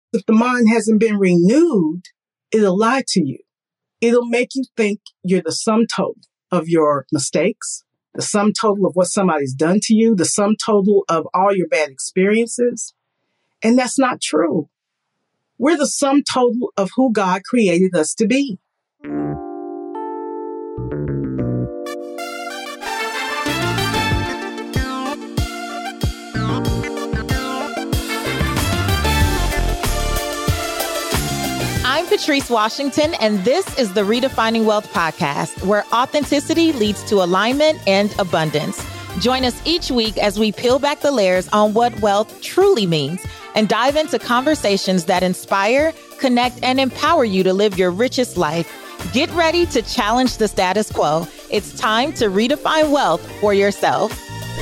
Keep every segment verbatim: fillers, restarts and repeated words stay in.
If the mind hasn't been renewed, it'll lie to you. It'll make you think you're the sum total of your mistakes, the sum total of what somebody's done to you, the sum total of all your bad experiences. And that's not true. We're the sum total of who God created us to be. I'm Patrice Washington, and this is the Redefining Wealth podcast, where authenticity leads to alignment and abundance. Join us each week as we peel back the layers on what wealth truly means and dive into conversations that inspire, connect, and empower you to live your richest life. Get ready to challenge the status quo. It's time to redefine wealth for yourself.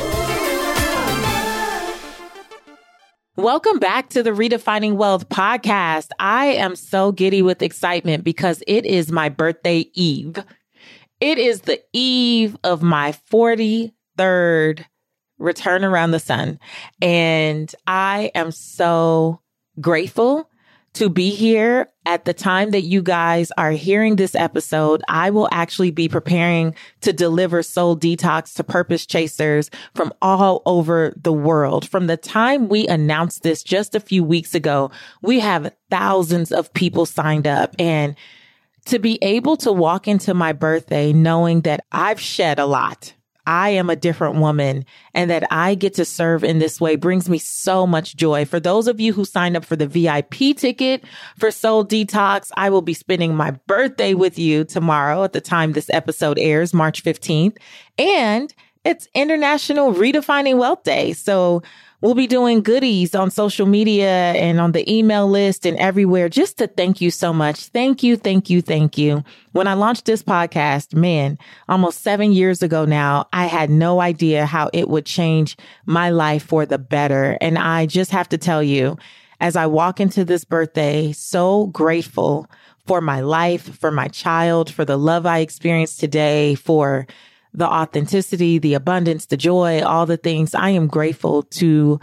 Welcome back to the Redefining Wealth podcast. I am so giddy with excitement because it is my birthday eve. It is the eve of my forty-third return around the sun. And I am so grateful to be here at the time that you guys are hearing this episode. I will actually be preparing to deliver Soul Detox to purpose chasers from all over the world. From the time we announced this just a few weeks ago, we have thousands of people signed up. And to be able to walk into my birthday knowing that I've shed a lot, I am a different woman, and that I get to serve in this way brings me so much joy. For those of you who signed up for the V I P ticket for Soul Detox, I will be spending my birthday with you tomorrow at the time this episode airs, March fifteenth. And it's International Redefining Wealth Day. So we'll be doing goodies on social media and on the email list and everywhere just to thank you so much. Thank you, thank you, thank you. When I launched this podcast, man, almost seven years ago now, I had no idea how it would change my life for the better. And I just have to tell you, as I walk into this birthday, so grateful for my life, for my child, for the love I experienced today, for the authenticity, the abundance, the joy, all the things. I am grateful to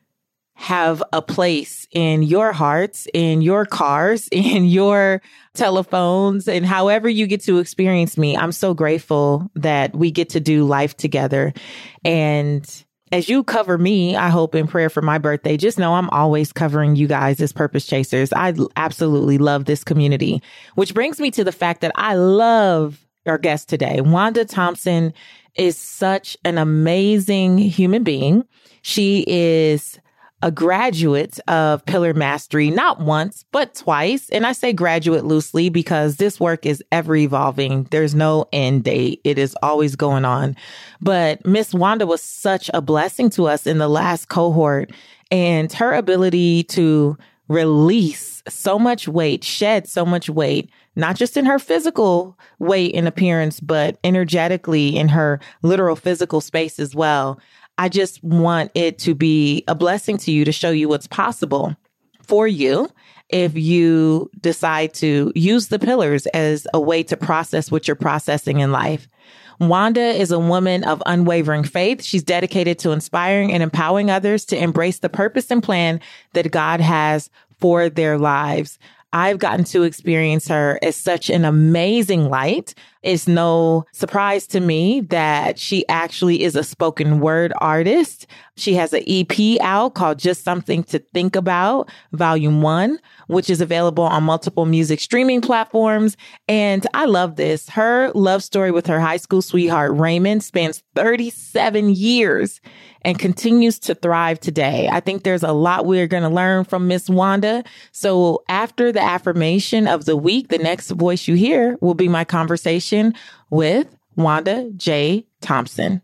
have a place in your hearts, in your cars, in your telephones, and however you get to experience me. I'm so grateful that we get to do life together. And as you cover me, I hope in prayer for my birthday, just know I'm always covering you guys as purpose chasers. I absolutely love this community, which brings me to the fact that I love our guest today. Wanda Thompson is such an amazing human being. She is a graduate of Pillar Mastery, not once, but twice. And I say graduate loosely because this work is ever evolving. There's no end date. It is always going on. But Miss Wanda was such a blessing to us in the last cohort, and her ability to release so much weight, shed so much weight, not just in her physical weight and appearance, but energetically in her literal physical space as well. I just want it to be a blessing to you, to show you what's possible for you if you decide to use the pillars as a way to process what you're processing in life. Wanda is a woman of unwavering faith. She's dedicated to inspiring and empowering others to embrace the purpose and plan that God has for their lives. I've gotten to experience her as such an amazing light. It's no surprise to me that she actually is a spoken word artist. She has an E P out called Just Something to Think About, Volume one, which is available on multiple music streaming platforms. And I love this. Her love story with her high school sweetheart, Raymond, spans thirty-seven years and continues to thrive today. I think there's a lot we're going to learn from Miss Wanda. So after the affirmation of the week, the next voice you hear will be my conversation with Wanda J. Thompson.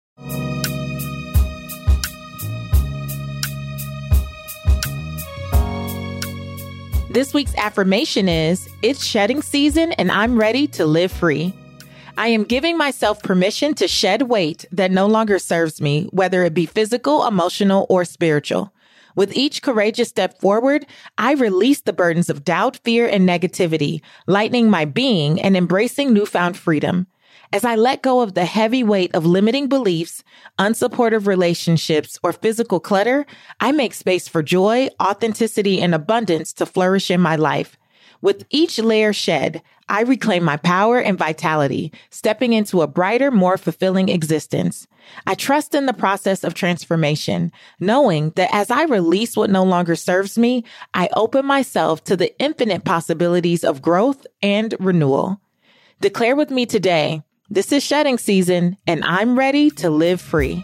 This week's affirmation is, it's shedding season and I'm ready to live free. I am giving myself permission to shed weight that no longer serves me, whether it be physical, emotional, or spiritual. With each courageous step forward, I release the burdens of doubt, fear, and negativity, lightening my being and embracing newfound freedom. As I let go of the heavy weight of limiting beliefs, unsupportive relationships, or physical clutter, I make space for joy, authenticity, and abundance to flourish in my life. With each layer shed, I reclaim my power and vitality, stepping into a brighter, more fulfilling existence. I trust in the process of transformation, knowing that as I release what no longer serves me, I open myself to the infinite possibilities of growth and renewal. Declare with me today, this is shedding season, and I'm ready to live free.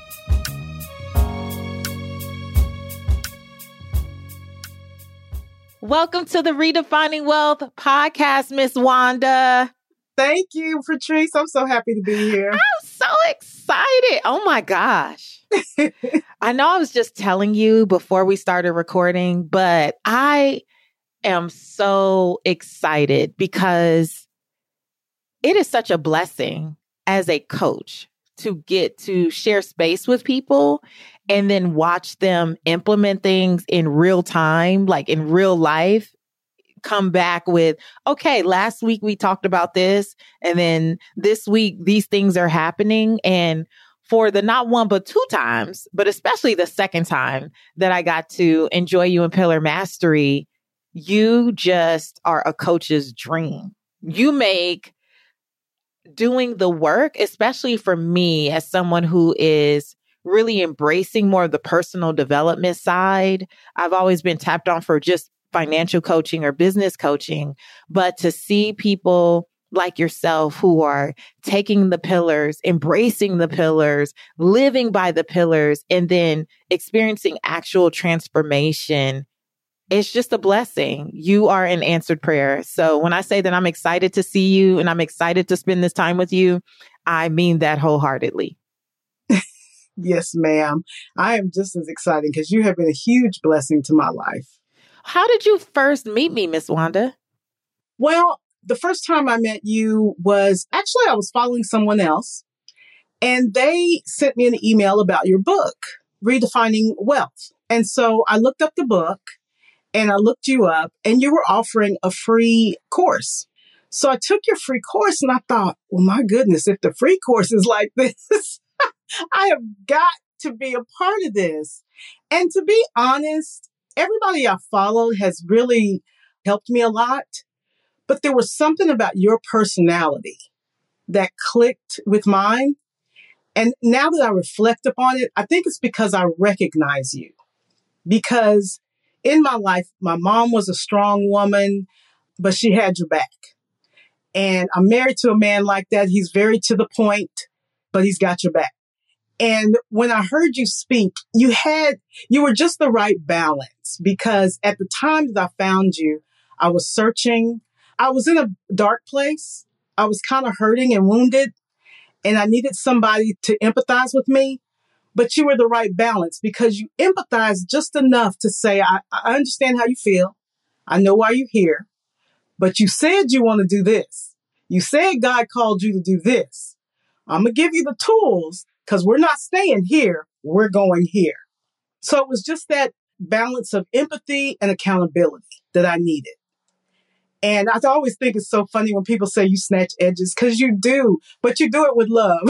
Welcome to the Redefining Wealth podcast, Miss Wanda. Thank you, Patrice. I'm so happy to be here. I'm so excited. Oh my gosh. I know I was just telling you before we started recording, but I am so excited because it is such a blessing as a coach to get to share space with people and then watch them implement things in real time, like in real life, come back with, okay, last week we talked about this, and then this week these things are happening. And for the not one, but two times, but especially the second time that I got to enjoy you in Pillar Mastery, you just are a coach's dream. You make doing the work, especially for me as someone who is really embracing more of the personal development side. I've always been tapped on for just financial coaching or business coaching, but to see people like yourself who are taking the pillars, embracing the pillars, living by the pillars, and then experiencing actual transformation, it's just a blessing. You are an answered prayer. So when I say that I'm excited to see you and I'm excited to spend this time with you, I mean that wholeheartedly. Yes, ma'am. I am just as excited because you have been a huge blessing to my life. How did you first meet me, Miss Wanda? Well, the first time I met you was actually I was following someone else, and they sent me an email about your book, Redefining Wealth. And so I looked up the book and I looked you up, and you were offering a free course. So I took your free course and I thought, well, my goodness, if the free course is like this, I have got to be a part of this. And to be honest, everybody I followed has really helped me a lot. But there was something about your personality that clicked with mine. And now that I reflect upon it, I think it's because I recognize you. Because in my life, my mom was a strong woman, but she had your back. And I'm married to a man like that. He's very to the point, but he's got your back. And when I heard you speak, you had, you were just the right balance, because at the time that I found you, I was searching. I was in a dark place. I was kind of hurting and wounded, and I needed somebody to empathize with me. But you were the right balance because you empathize just enough to say, I, I understand how you feel. I know why you're here, but you said you want to do this. You said God called you to do this. I'm going to give you the tools because we're not staying here. We're going here. So it was just that balance of empathy and accountability that I needed. And I always think it's so funny when people say you snatch edges, because you do, but you do it with love.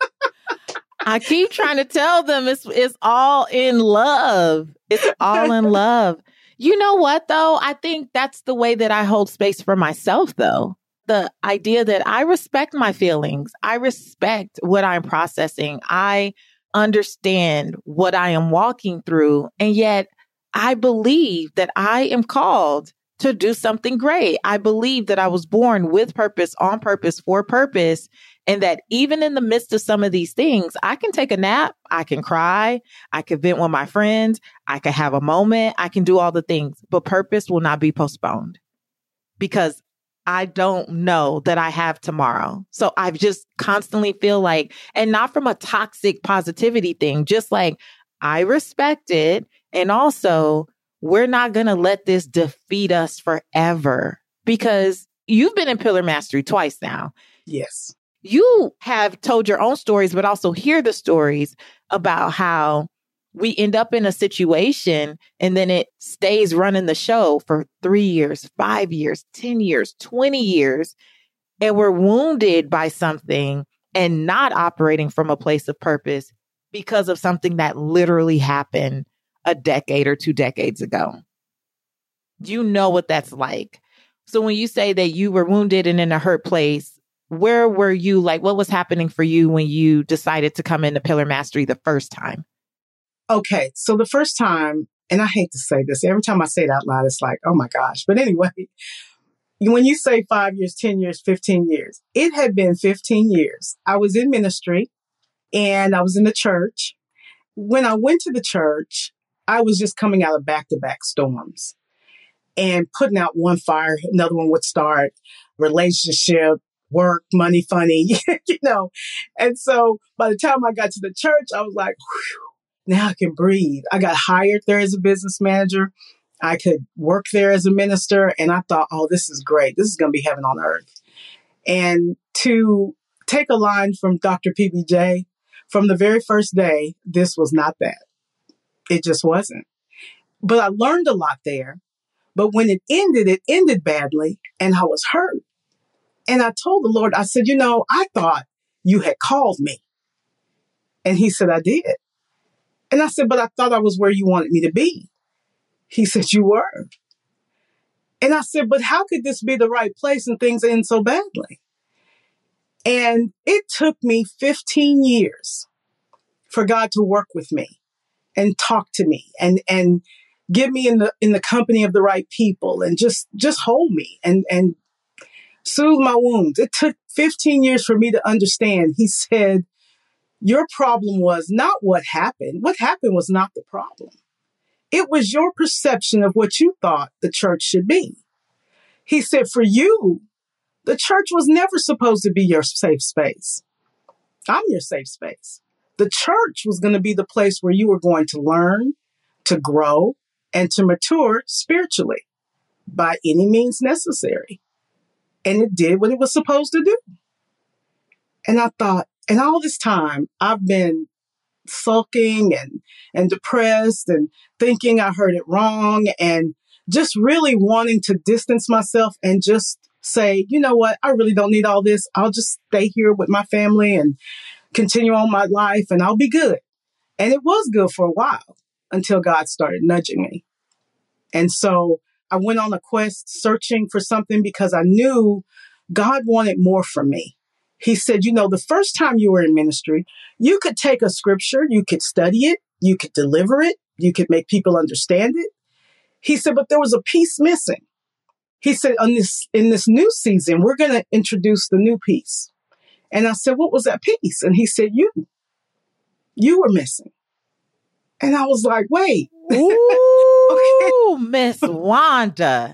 I keep trying to tell them it's it's all in love. It's all in love. You know what, though? I think that's the way that I hold space for myself, though. The idea that I respect my feelings. I respect what I'm processing. I understand what I am walking through. And yet I believe that I am called to do something great. I believe that I was born with purpose, on purpose, for purpose. And that even in the midst of some of these things, I can take a nap, I can cry, I can vent with my friends, I can have a moment, I can do all the things, but purpose will not be postponed because I don't know that I have tomorrow. So I just constantly feel like, and not from a toxic positivity thing, just like I respect it. And also, we're not going to let this defeat us forever, because you've been in Pillar Mastery twice now. Yes. You have told your own stories, but also hear the stories about how we end up in a situation and then it stays running the show for three years, five years, ten years, twenty years. And we're wounded by something and not operating from a place of purpose because of something that literally happened a decade or two decades ago. You know what that's like. So when you say that you were wounded and in a hurt place, where were you? Like, what was happening for you when you decided to come into Pillar Mastery the first time? Okay, so the first time, and I hate to say this, every time I say it out loud, it's like, oh my gosh. But anyway, when you say five years, ten years, fifteen years, it had been fifteen years. I was in ministry and I was in the church. When I went to the church, I was just coming out of back-to-back storms and putting out one fire, another one would start, relationship, work, money, funny, you know. And so by the time I got to the church, I was like, whew, now I can breathe. I got hired there as a business manager. I could work there as a minister. And I thought, oh, this is great. This is going to be heaven on earth. And to take a line from Doctor P B J, from the very first day, this was not that. It just wasn't. But I learned a lot there. But when it ended, it ended badly and I was hurt. And I told the Lord, I said, you know, I thought you had called me. And he said, I did. And I said, but I thought I was where you wanted me to be. He said, you were. And I said, but how could this be the right place and things end so badly? And it took me fifteen years for God to work with me and talk to me and, and get me in the, in the company of the right people and just, just hold me and, and soothe my wounds. It took fifteen years for me to understand. He said, your problem was not what happened. What happened was not the problem. It was your perception of what you thought the church should be. He said, for you, the church was never supposed to be your safe space. I'm your safe space. The church was going to be the place where you were going to learn, to grow, and to mature spiritually by any means necessary. And it did what it was supposed to do. And I thought, and all this time, I've been sulking and, and depressed and thinking I heard it wrong and just really wanting to distance myself and just say, you know what, I really don't need all this. I'll just stay here with my family and continue on my life and I'll be good. And it was good for a while until God started nudging me. And so I went on a quest searching for something because I knew God wanted more from me. He said, you know, the first time you were in ministry, you could take a scripture, you could study it, you could deliver it, you could make people understand it. He said, but there was a piece missing. He said, in this, in this new season, we're going to introduce the new piece. And I said, what was that piece? And he said, you, you were missing. And I was like, wait. Ooh, okay. Miss Wanda.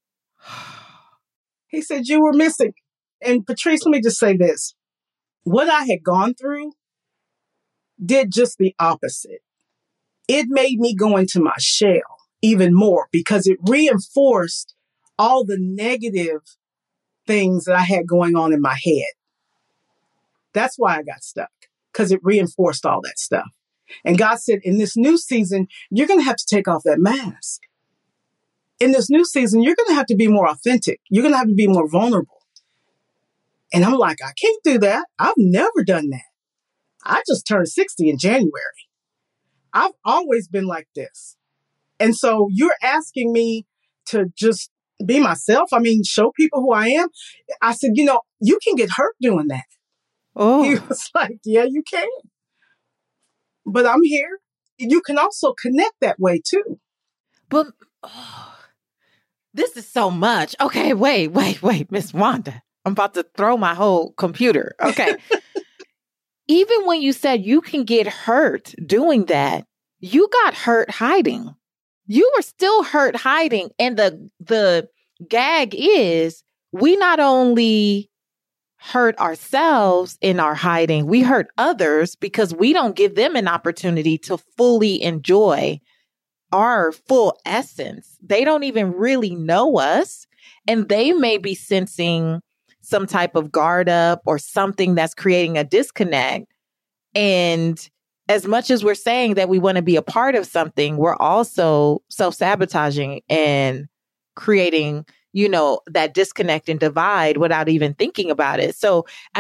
He said, you were missing. And Patrice, let me just say this. What I had gone through did just the opposite. It made me go into my shell even more because it reinforced all the negative things that I had going on in my head. That's why I got stuck, because it reinforced all that stuff. And God said, in this new season, you're going to have to take off that mask. In this new season, you're going to have to be more authentic. You're going to have to be more vulnerable. And I'm like, I can't do that. I've never done that. I just turned sixty in January. I've always been like this. And so you're asking me to just be myself. I mean, show people who I am. I said, you know, you can get hurt doing that. Oh. He was like, yeah, you can. But I'm here. You can also connect that way too. But oh, this is so much. Okay, wait, wait, wait, Miss Wanda. I'm about to throw my whole computer. Okay. Even when you said you can get hurt doing that, you got hurt hiding. You were still hurt hiding. And the the gag is we not only hurt ourselves in our hiding, we hurt others because we don't give them an opportunity to fully enjoy our full essence. They don't even really know us, and they may be sensing some type of guard up or something that's creating a disconnect. And as much as we're saying that we want to be a part of something, we're also self-sabotaging and creating, you know, that disconnect and divide without even thinking about it. So, I mean,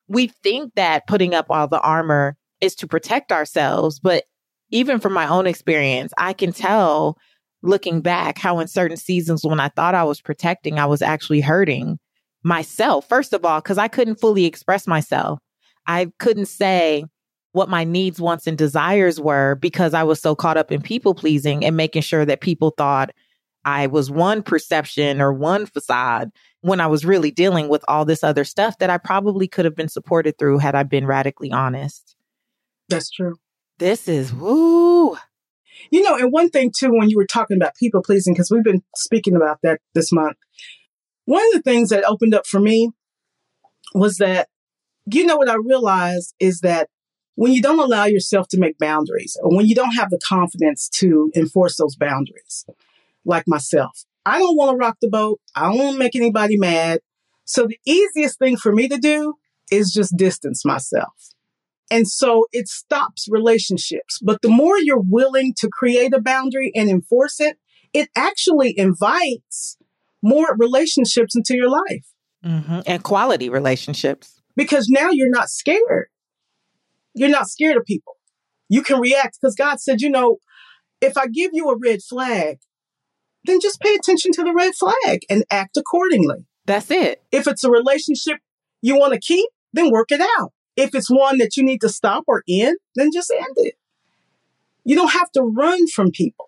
we think that putting up all the armor is to protect ourselves. But even from my own experience, I can tell looking back how in certain seasons when I thought I was protecting, I was actually hurting myself. First of all, because I couldn't fully express myself. I couldn't say what my needs, wants, and desires were because I was so caught up in people pleasing and making sure that people thought I was one perception or one facade when I was really dealing with all this other stuff that I probably could have been supported through had I been radically honest. That's true. This is woo. You know, and one thing too, when you were talking about people pleasing, because we've been speaking about that this month, one of the things that opened up for me was that, you know, what I realized is that when you don't allow yourself to make boundaries, or when you don't have the confidence to enforce those boundaries, like myself, I don't want to rock the boat. I don't want to make anybody mad. So the easiest thing for me to do is just distance myself. And so it stops relationships. But the more you're willing to create a boundary and enforce it, it actually invites more relationships into your life. Mm-hmm. And quality relationships. Because now you're not scared. You're not scared of people. You can react because God said, you know, if I give you a red flag, then just pay attention to the red flag and act accordingly. That's it. If it's a relationship you want to keep, then work it out. If it's one that you need to stop or end, then just end it. You don't have to run from people.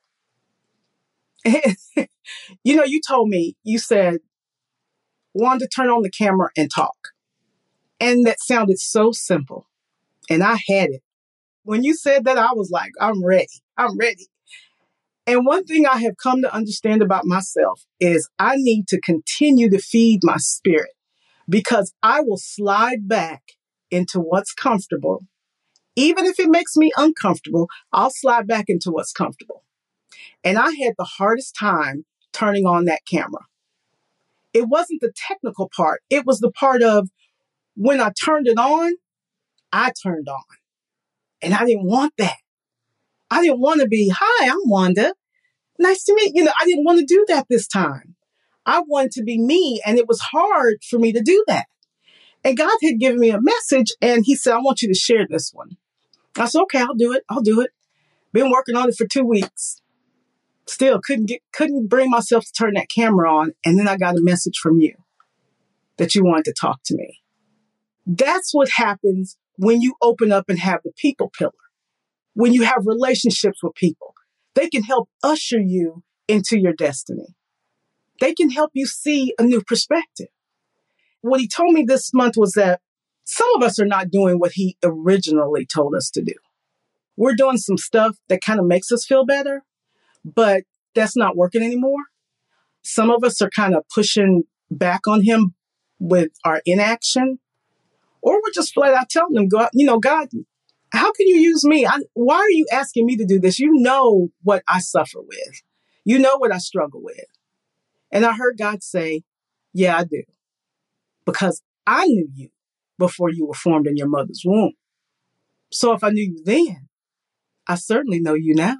You know, you told me, you said, Wanda, turn on the camera and talk. And that sounded so simple. And I had it. When you said that, I was like, I'm ready. I'm ready. And one thing I have come to understand about myself is I need to continue to feed my spirit because I will slide back into what's comfortable. Even if it makes me uncomfortable, I'll slide back into what's comfortable. And I had the hardest time turning on that camera. It wasn't the technical part. It was the part of when I turned it on, I turned on. And I didn't want that. I didn't want to be, hi, I'm Wanda. Nice to meet you. You know, I didn't want to do that this time. I wanted to be me. And it was hard for me to do that. And God had given me a message and he said, I want you to share this one. I said, okay, I'll do it. I'll do it. Been working on it for two weeks. Still couldn't get, couldn't bring myself to turn that camera on. And then I got a message from you that you wanted to talk to me. That's what happens when you open up and have the people pillar. When you have relationships with people, they can help usher you into your destiny. They can help you see a new perspective. What he told me this month was that some of us are not doing what he originally told us to do. We're doing some stuff that kind of makes us feel better, but that's not working anymore. Some of us are kind of pushing back on him with our inaction, or we're just flat out telling him, God, you know, God, how can you use me? I, why are you asking me to do this? You know what I suffer with. You know what I struggle with. And I heard God say, yeah, I do. Because I knew you before you were formed in your mother's womb. So if I knew you then, I certainly know you now.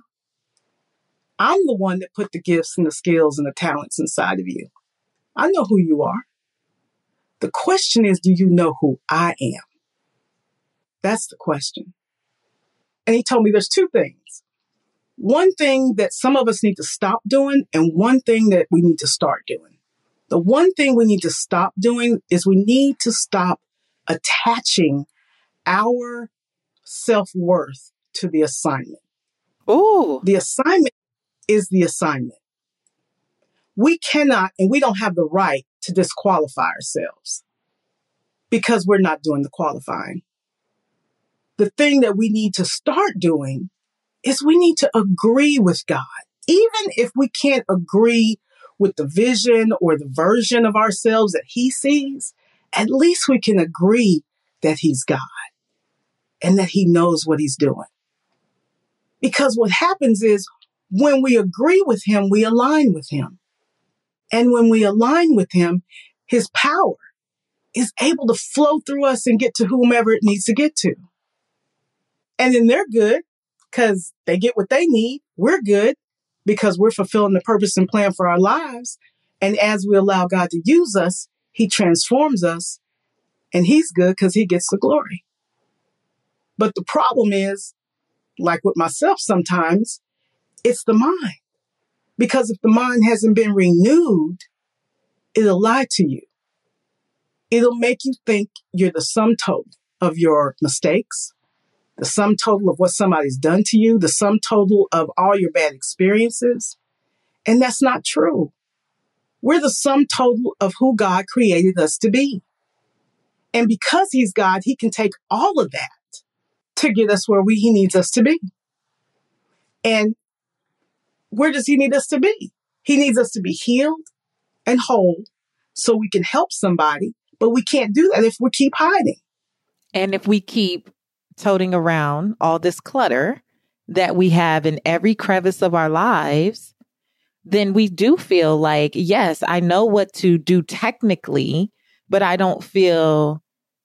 I'm the one that put the gifts and the skills and the talents inside of you. I know who you are. The question is, do you know who I am? That's the question. And he told me there's two things. One thing that some of us need to stop doing and one thing that we need to start doing. The one thing we need to stop doing is we need to stop attaching our self-worth to the assignment. Ooh. The assignment is the assignment. We cannot and we don't have the right to disqualify ourselves because we're not doing the qualifying. The thing that we need to start doing is we need to agree with God. Even if we can't agree with the vision or the version of ourselves that he sees, at least we can agree that he's God and that he knows what he's doing. Because what happens is when we agree with him, we align with him. And when we align with him, his power is able to flow through us and get to whomever it needs to get to. And then they're good because they get what they need. We're good because we're fulfilling the purpose and plan for our lives. And as we allow God to use us, he transforms us And he's good because he gets the glory. But the problem is, like with myself sometimes, it's the mind. Because if the mind hasn't been renewed, it'll lie to you. It'll make you think you're the sum total of your mistakes, the sum total of what somebody's done to you, the sum total of all your bad experiences. And that's not true. We're the sum total of who God created us to be. And because he's God, he can take all of that to get us where we, he needs us to be. And where does he need us to be? He needs us to be healed and whole so we can help somebody, but we can't do that if we keep hiding. And if we keep toting around all this clutter that we have in every crevice of our lives, then we do feel like, yes, I know what to do technically, but I don't feel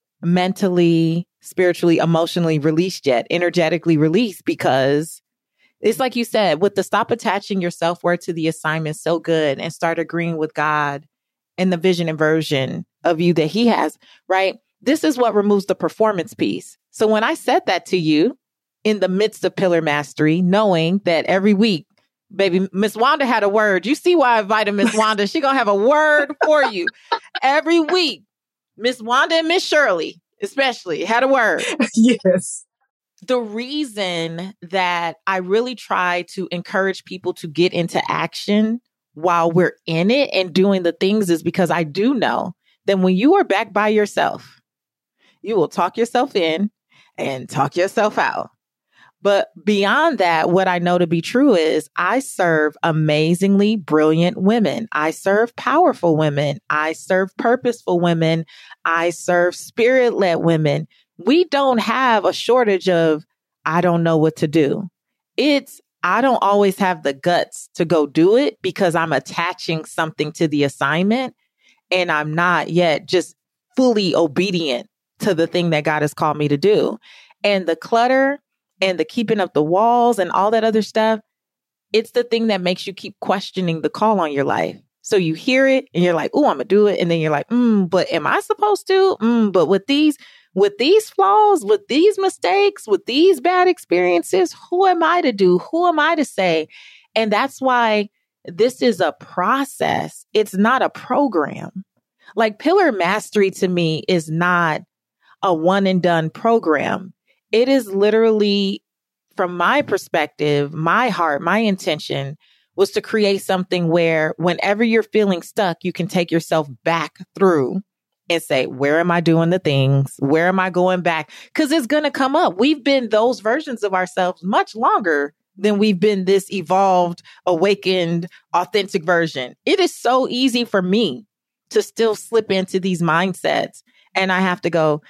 mentally, spiritually, emotionally released yet, energetically released, because it's like you said, with the stop attaching your self-worth to the assignment so good and start agreeing with God and the vision and version of you that he has, right? This is what removes the performance piece. So when I said that to you in the midst of Pillar Mastery, knowing that every week, baby, Miss Wanda had a word. You see why I invited Miss Wanda. She gonna have a word for you. Every week, Miss Wanda and Miss Shirley, especially, had a word. Yes. The reason that I really try to encourage people to get into action while we're in it and doing the things is because I do know that when you are back by yourself, you will talk yourself in and talk yourself out. But beyond that, what I know to be true is I serve amazingly brilliant women. I serve powerful women. I serve purposeful women. I serve spirit-led women. We don't have a shortage of, I don't know what to do. It's, I don't always have the guts to go do it because I'm attaching something to the assignment and I'm not yet just fully obedient to the thing that God has called me to do. And the clutter and the keeping up the walls and all that other stuff, it's the thing that makes you keep questioning the call on your life. So you hear it and you're like, oh, I'm gonna do it. And then you're like, mm, but am I supposed to? Mm, but with these, with these flaws, with these mistakes, with these bad experiences, who am I to do? Who am I to say? And that's why this is a process. It's not a program. Like Pillar Mastery to me is not a one and done program. It is literally, from my perspective, my heart, my intention was to create something where whenever you're feeling stuck, you can take yourself back through and say, where am I doing the things? Where am I going back? Because it's going to come up. We've been those versions of ourselves much longer than we've been this evolved, awakened, authentic version. It is so easy for me to still slip into these mindsets. And I have to go,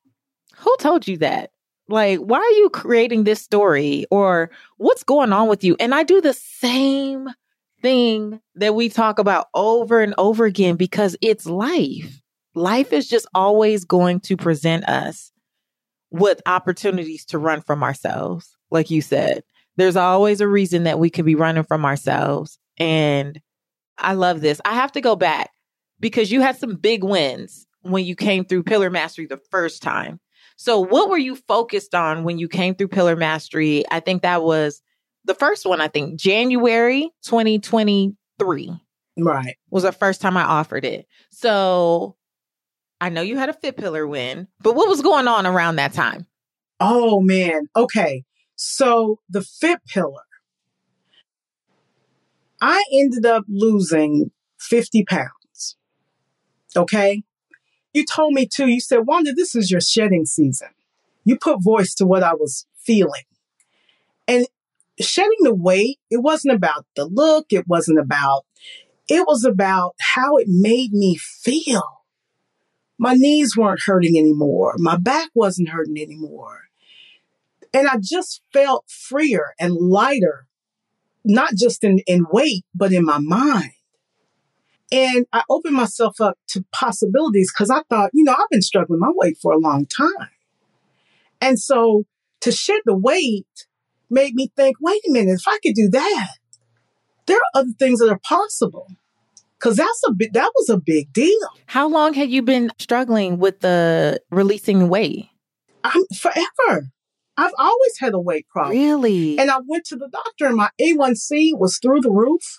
who told you that? Like, why are you creating this story? Or what's going on with you? And I do the same thing that we talk about over and over again because it's life. Life is just always going to present us with opportunities to run from ourselves. Like you said, there's always a reason that we could be running from ourselves. And I love this. I have to go back because you had some big wins when you came through Pillar Mastery the first time. So what were you focused on when you came through Pillar Mastery? I think that was the first one, I think January twenty twenty-three. Right. Was the first time I offered it. So I know you had a Fit Pillar win, but what was going on around that time? Oh, man. Okay. So the Fit Pillar, I ended up losing fifty pounds. Okay. You told me too, you said, Wanda, this is your shedding season. You put voice to what I was feeling. And shedding the weight, it wasn't about the look. It wasn't about, it was about how it made me feel. My knees weren't hurting anymore. My back wasn't hurting anymore. And I just felt freer and lighter, not just in, in weight, but in my mind. And I opened myself up to possibilities because I thought, you know, I've been struggling my weight for a long time. And so to shed the weight made me think, wait a minute, if I could do that, there are other things that are possible. Cause that's a big, that was a big deal. How long had you been struggling with the releasing weight? I'm forever. I've always had a weight problem. Really? And I went to the doctor and my A one C was through the roof.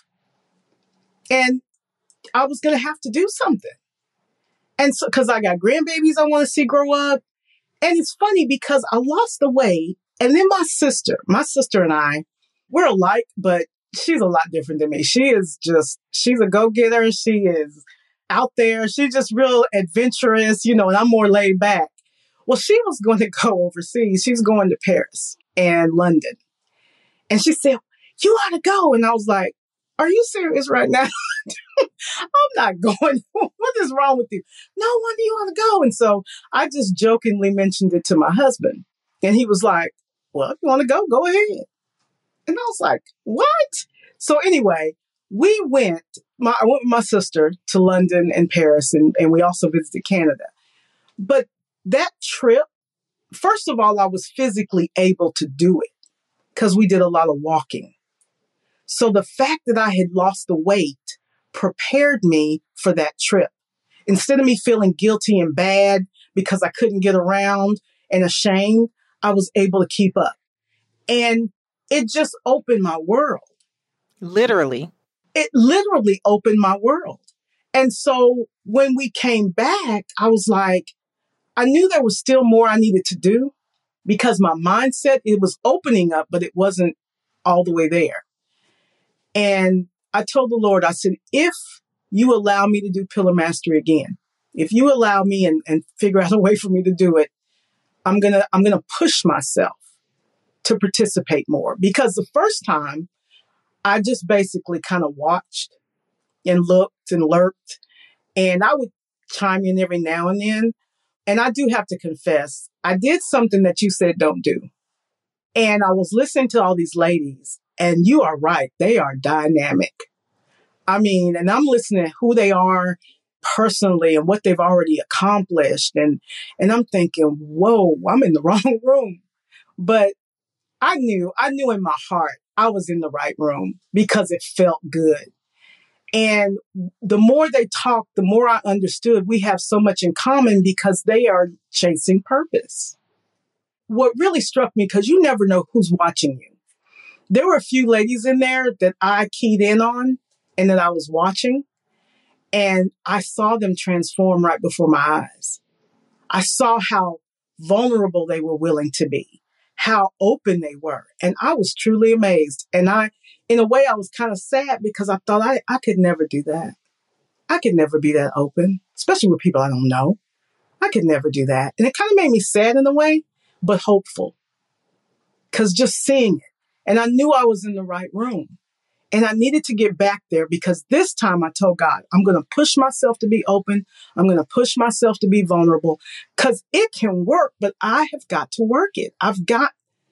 And I was going to have to do something. And so, cause I got grandbabies I want to see grow up. And it's funny because I lost the weight. And then my sister, my sister and I, we're alike, but she's a lot different than me. She is just, she's a go-getter. She is out there. She's just real adventurous, you know, and I'm more laid back. Well, she was going to go overseas. She's going to Paris and London. And she said, you ought to go. And I was like, are you serious right now? I'm not going. What is wrong with you? No, when do you want to go? And so I just jokingly mentioned it to my husband. And he was like, well, if you want to go, go ahead. And I was like, what? So anyway, we went, my, I went with my sister to London and Paris, and, and we also visited Canada. But that trip, first of all, I was physically able to do it because we did a lot of walking. So the fact that I had lost the weight prepared me for that trip. Instead of me feeling guilty and bad because I couldn't get around and ashamed, I was able to keep up. And it just opened my world. Literally. It literally opened my world. And so when we came back, I was like, I knew there was still more I needed to do because my mindset, it was opening up, but it wasn't all the way there. And I told the Lord, I said, if you allow me to do Pillar Mastery again, if you allow me and, and figure out a way for me to do it, I'm going to, I'm going to push myself to participate more. Because the first time I just basically kind of watched and looked and lurked, and I would chime in every now and then. And I do have to confess, I did something that you said don't do. And I was listening to all these ladies, and you are right. They are dynamic. I mean, and I'm listening to who they are personally and what they've already accomplished. And, and I'm thinking, whoa, I'm in the wrong room. But I knew, I knew in my heart I was in the right room because it felt good. And the more they talked, the more I understood we have so much in common because they are chasing purpose. What really struck me, because you never know who's watching you. There were a few ladies in there that I keyed in on and that I was watching, and I saw them transform right before my eyes. I saw how vulnerable they were willing to be, how open they were. And I was truly amazed. And I, in a way, I was kind of sad because I thought I, I could never do that. I could never be that open, especially with people I don't know. I could never do that. And it kind of made me sad in a way, but hopeful. Because just seeing it. And I knew I was in the right room. And I needed to get back there because this time I told God, I'm going to push myself to be open. I'm going to push myself to be vulnerable because it can work, but I have got to work it. I've got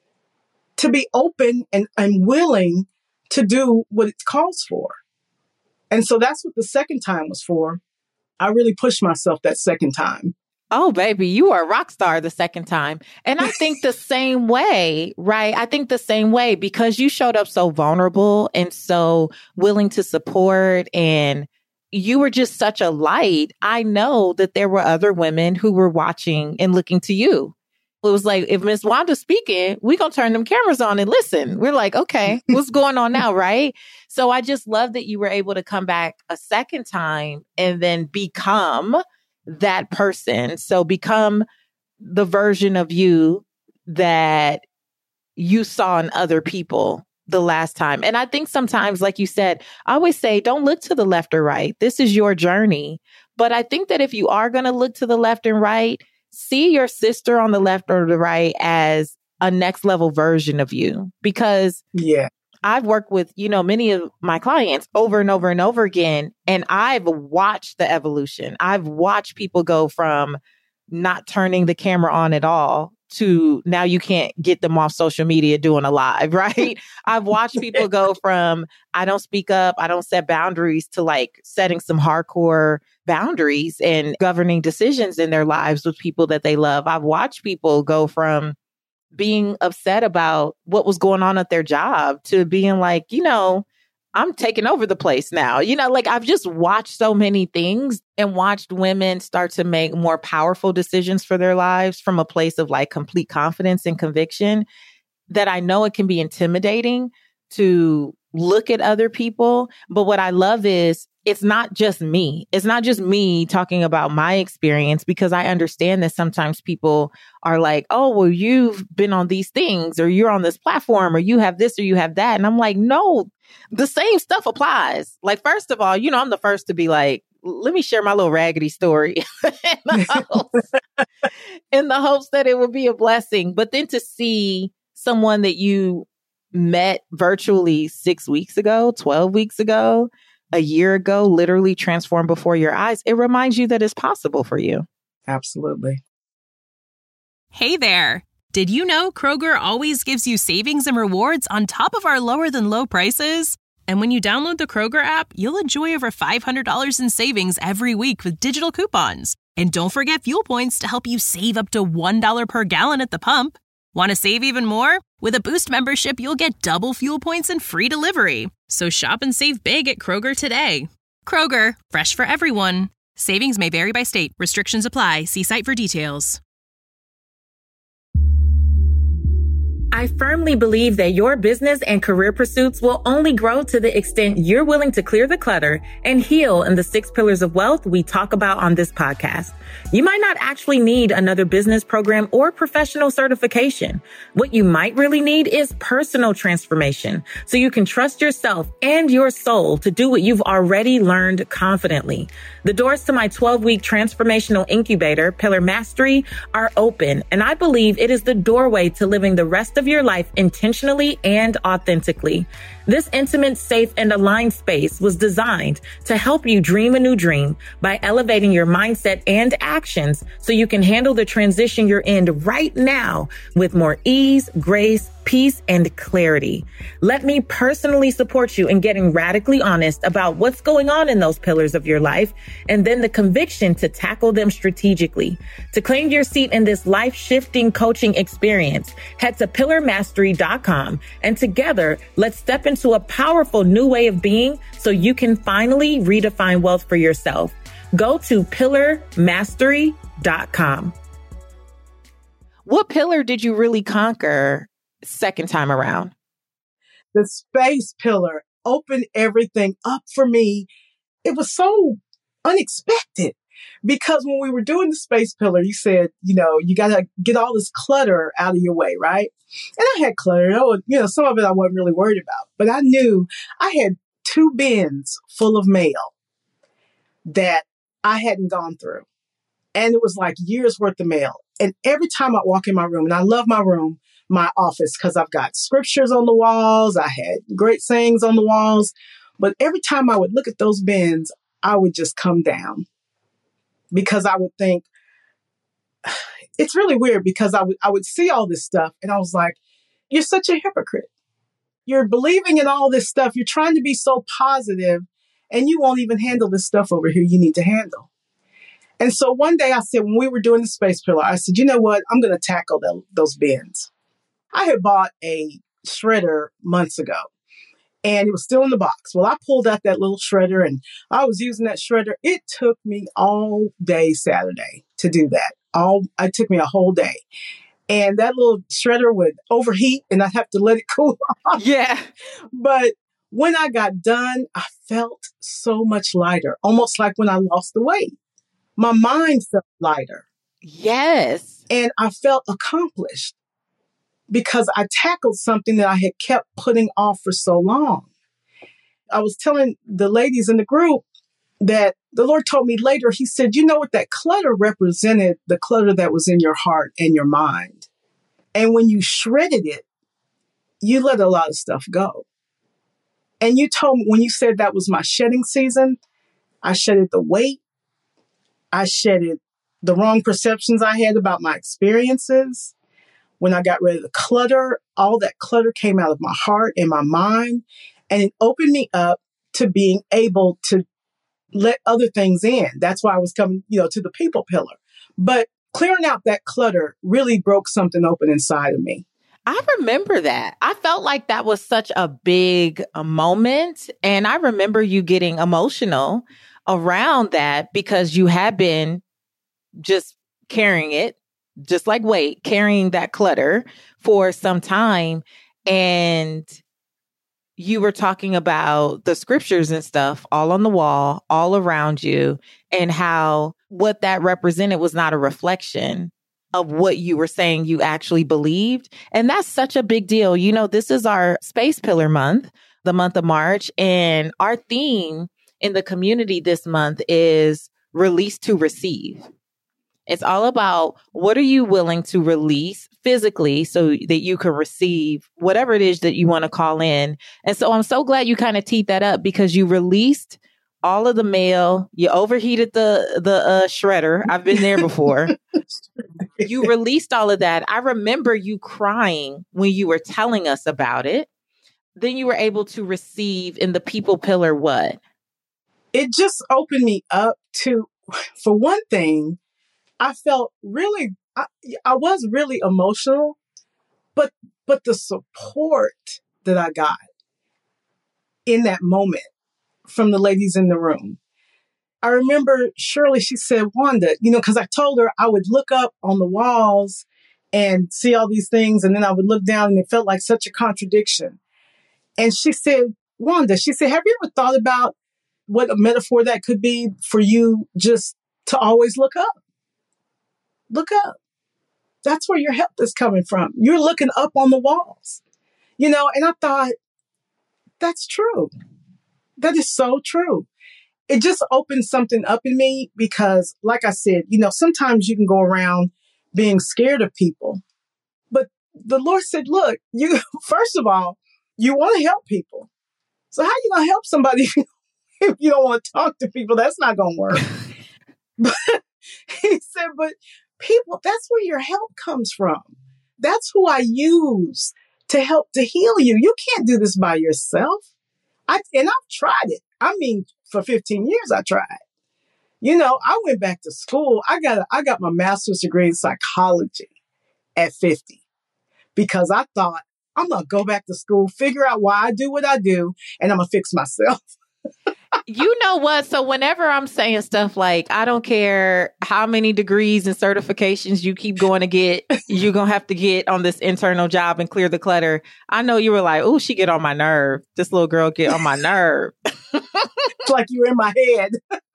to be open and, and willing to do what it calls for. And so that's what the second time was for. I really pushed myself that second time. Oh, baby, you are a rock star the second time. And I think the same way, right? I think the same way because you showed up so vulnerable and so willing to support, and you were just such a light. I know that there were other women who were watching and looking to you. It was like, if Miss Wanda's speaking, we're going to turn them cameras on and listen. We're like, okay, what's going on now, right? So I just love that you were able to come back a second time and then become that person. So become the version of you that you saw in other people the last time. And I think sometimes, like you said, I always say, don't look to the left or right. This is your journey. But I think that if you are going to look to the left and right, see your sister on the left or the right as a next level version of you. Because yeah. I've worked with, you know, many of my clients over and over and over again, and I've watched the evolution. I've watched people go from not turning the camera on at all to now you can't get them off social media doing a live, right? I've watched people go from I don't speak up, I don't set boundaries to like setting some hardcore boundaries and governing decisions in their lives with people that they love. I've watched people go from being upset about what was going on at their job to being like, you know, I'm taking over the place now. You know, like I've just watched so many things and watched women start to make more powerful decisions for their lives from a place of like complete confidence and conviction that I know it can be intimidating to look at other people. But what I love is it's not just me. It's not just me talking about my experience, because I understand that sometimes people are like, oh, well, you've been on these things, or you're on this platform, or you have this, or you have that. And I'm like, no, the same stuff applies. Like, first of all, you know, I'm the first to be like, let me share my little raggedy story in, the hopes, in the hopes that it would be a blessing. But then to see someone that you met virtually six weeks ago, twelve weeks ago, a year ago, literally transform before your eyes, it reminds you that it's possible for you. Absolutely. Hey there. Did you know Kroger always gives you savings and rewards on top of our lower than low prices? And when you download the Kroger app, you'll enjoy over five hundred dollars in savings every week with digital coupons. And don't forget fuel points to help you save up to one dollar per gallon at the pump. Want to save even more? With a Boost membership, you'll get double fuel points and free delivery. So shop and save big at Kroger today. Kroger, fresh for everyone. Savings may vary by state. Restrictions apply. See site for details. I firmly believe that your business and career pursuits will only grow to the extent you're willing to clear the clutter and heal in the six pillars of wealth we talk about on this podcast. You might not actually need another business program or professional certification. What you might really need is personal transformation, so you can trust yourself and your soul to do what you've already learned confidently. The doors to my twelve-week transformational incubator, Pillar Mastery, are open, and I believe it is the doorway to living the rest of your life intentionally and authentically. This intimate, safe, and aligned space was designed to help you dream a new dream by elevating your mindset and actions so you can handle the transition you're in right now with more ease, grace, peace, and clarity. Let me personally support you in getting radically honest about what's going on in those pillars of your life, and then the conviction to tackle them strategically. To claim your seat in this life-shifting coaching experience, head to pillar mastery dot com, and together, let's step into a powerful new way of being so you can finally redefine wealth for yourself. Go to pillar mastery dot com. What pillar did you really conquer second time around? The space pillar opened everything up for me. It was so unexpected because when we were doing the space pillar, you said, you know, you got to get all this clutter out of your way, right? And I had clutter. You know, some of it I wasn't really worried about, but I knew I had two bins full of mail that I hadn't gone through. And it was like years worth of mail. And every time I walk in my room, and I love my room, my office, because I've got scriptures on the walls. I had great sayings on the walls. But every time I would look at those bins, I would just come down because I would think, it's really weird because I would, I would see all this stuff and I was like, you're such a hypocrite. You're believing in all this stuff. You're trying to be so positive and you won't even handle this stuff over here you need to handle. And so one day I said, when we were doing the space pillar, I said, you know what? I'm going to tackle the, those bins. I had bought a shredder months ago and it was still in the box. Well, I pulled out that little shredder and I was using that shredder. It took me all day Saturday to do that. All it took me a whole day. And that little shredder would overheat and I'd have to let it cool off. Yeah. But when I got done, I felt so much lighter, almost like when I lost the weight. My mind felt lighter. Yes. And I felt accomplished because I tackled something that I had kept putting off for so long. I was telling the ladies in the group that the Lord told me later, he said, you know what, that clutter represented the clutter that was in your heart and your mind. And when you shredded it, you let a lot of stuff go. And you told me when you said that was my shedding season, I shedded the weight. I shedded the wrong perceptions I had about my experiences. When I got rid of the clutter, all that clutter came out of my heart and my mind, and it opened me up to being able to let other things in. That's why I was coming, you know, to the people pillar. But clearing out that clutter really broke something open inside of me. I remember that. I felt like that was such a big uh, moment. And I remember you getting emotional around that because you had been just carrying it, just like weight, carrying that clutter for some time. And you were talking about the scriptures and stuff all on the wall, all around you, and how what that represented was not a reflection of what you were saying you actually believed. And that's such a big deal. You know, this is our Space Pillar month, the month of March, and our theme in the community this month is release to receive. It's all about what are you willing to release physically so that you can receive whatever it is that you want to call in. And so I'm so glad you kind of teed that up because you released all of the mail. You overheated the the uh, shredder. I've been there before. You released all of that. I remember you crying when you were telling us about it. Then you were able to receive in the people pillar what? It just opened me up to, for one thing, I felt really, I, I was really emotional, but but the support that I got in that moment from the ladies in the room. I remember Shirley, she said, Wanda, you know, because I told her I would look up on the walls and see all these things. And then I would look down and it felt like such a contradiction. And she said, Wanda, she said, have you ever thought about what a metaphor that could be for you just to always look up? Look up. That's where your help is coming from. You're looking up on the walls, you know, and I thought, that's true. That is so true. It just opened something up in me because, like I said, you know, sometimes you can go around being scared of people. But the Lord said, look, you, first of all, you want to help people. So how are you going to help somebody if you, if you don't want to talk to people? That's not going to work. But he said, but people, that's where your help comes from. That's who I use to help to heal you. You can't do this by yourself. I, and I've tried it. I mean, for fifteen years, I tried. You know, I went back to school. I got a, I got my master's degree in psychology at fifty because I thought I'm going to go back to school, figure out why I do what I do, and I'm going to fix myself. You know what? So whenever I'm saying stuff like, I don't care how many degrees and certifications you keep going to get, you're going to have to get on this internal job and clear the clutter. I know you were like, oh, she get on my nerve. This little girl get on my nerve. It's like you're in my head.